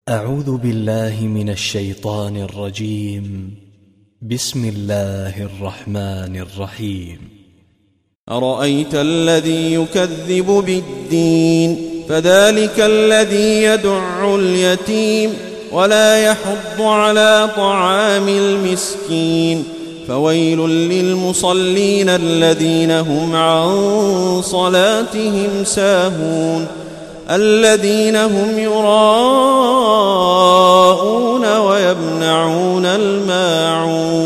أعوذ بالله من الشيطان الرجيم. بسم الله الرحمن الرحيم. أرأيت الذي يكذب بالدين فذلك الذي يدع اليتيم ولا يحض على طعام المسكين فويل للمصلين الذين هم عن صلاتهم ساهون الذين هم يراءون ويمنعون الماعون